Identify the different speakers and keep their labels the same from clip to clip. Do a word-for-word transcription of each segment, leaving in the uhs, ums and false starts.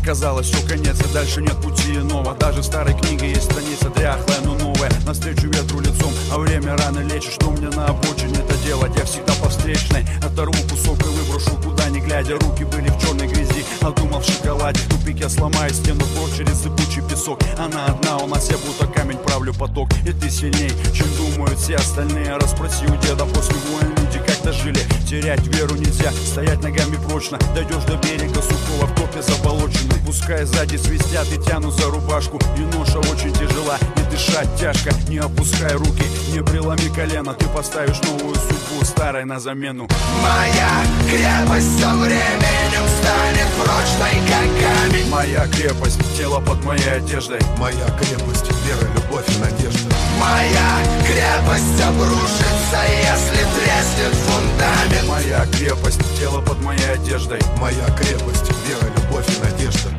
Speaker 1: казалось, все конец и дальше нет пути иного. Даже в старой книге есть страница дряхлая, но новая. Навстречу ветру лицом, а время рано лечит. Что мне на обочине это делать? Я всегда по встречной оторву кусок и выброшу куда не глядя. Руки были в черной грязи, а думал в шоколаде. В тупике сломаю стену прочь через зыбучий песок. Она одна у нас, я будто камень правлю поток. И ты сильней, чем думают все остальные. Расспроси у деда, после войн люди как-то жили. Терять веру нельзя, стоять ногами прочно. Дойдешь до берега сухого, в топе заболоченный. Пускай сзади свистят и тянут за рубашку. И ноша очень тяжела, и дышать тяжко. Не опускай руки, не преломи колено. Ты поставишь новую судьбу старой на замену.
Speaker 2: Моя крепость со временем станет прочной, как камень.
Speaker 1: Моя крепость, тело под моей одеждой.
Speaker 3: Моя крепость, вера, любовь и надежда.
Speaker 2: Моя крепость обрушится, если треснет фундамент.
Speaker 1: Моя крепость, тело под моей одеждой.
Speaker 3: Моя крепость, вера, любовь и надежда.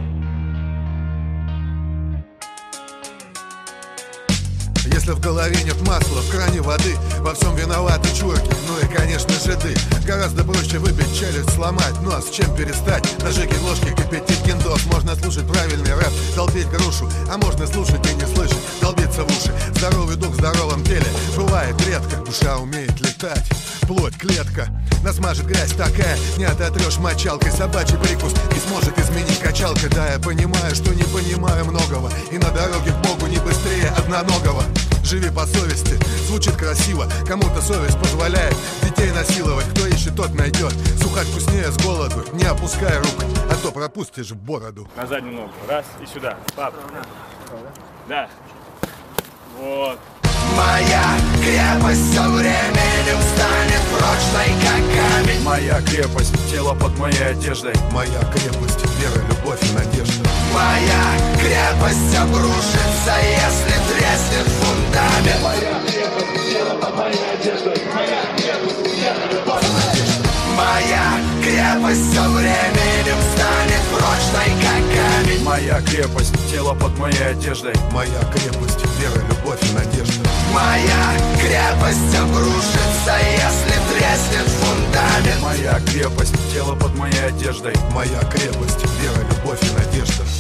Speaker 3: Если в голове нет масла, в кране воды, во всем виноваты чурки, ну и, конечно, жиды. Гораздо проще выбить челюсть, сломать нос, чем перестать. Ножики, ложки, кипятить киндос. Можно слушать правильный рэп, долбить грушу, а можно слушать и не слышать, долбиться в уши. Здоровый дух в здоровом теле бывает редко. Душа умеет летать, плоть, клетка. Нас мажет грязь такая, не ототрешь мочалкой. Собачий прикус не сможет изменить качалка. Да, я понимаю, что не понимаю многого, и на дороге к Богу не быстрее одноногого. Живи по совести, звучит красиво. Кому-то совесть позволяет детей насиловать. Кто ищет, тот найдет. Сухарь вкуснее с голоду, не опускай рук, а то пропустишь в бороду.
Speaker 4: На заднюю ногу, раз и сюда, пап. Да. Вот.
Speaker 2: Моя крепость со временем станет прочной, как камень.
Speaker 1: Моя крепость, тело под моей одеждой.
Speaker 3: Моя крепость, вера, любовь и надежда.
Speaker 2: Моя крепость обрушится, если треснет фундамент.
Speaker 5: Моя крепость, тело под моей одеждой. Моя крепость, вера, любовь и надежда.
Speaker 2: Моя крепость со временем станет прочной, как камень.
Speaker 1: Моя крепость, тело под моей одеждой.
Speaker 3: Моя крепость, вера, любовь и надежда.
Speaker 2: Моя крепость обрушится, если треснет фундамент.
Speaker 1: Моя крепость, тело под моей одеждой.
Speaker 3: Моя крепость, вера, любовь и надежда.